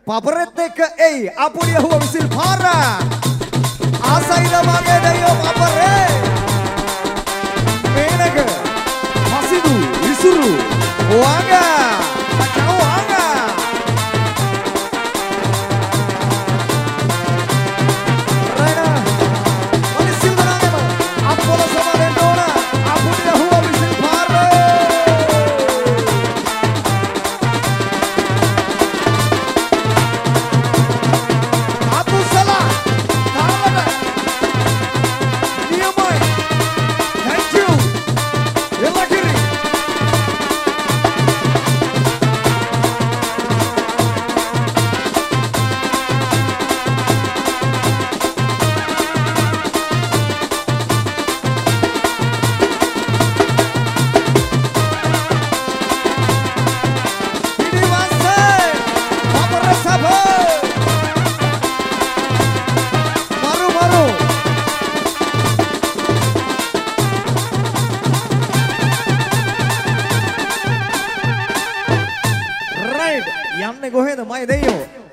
පපරෙත් එක්ක එයි අපුඩි යහුව විසිල් පාර ආසයිද මගේ දෙයෝ පපරේ මේනක මසිදු විසුරු වාගා මචෝ වාගා රයිනා වලිසිල් දනාගම අපොල සමරෙන් නෝන අපුඩි යහුව විසිල් පාර යන්නේ කොහෙද මයි දෙයෝ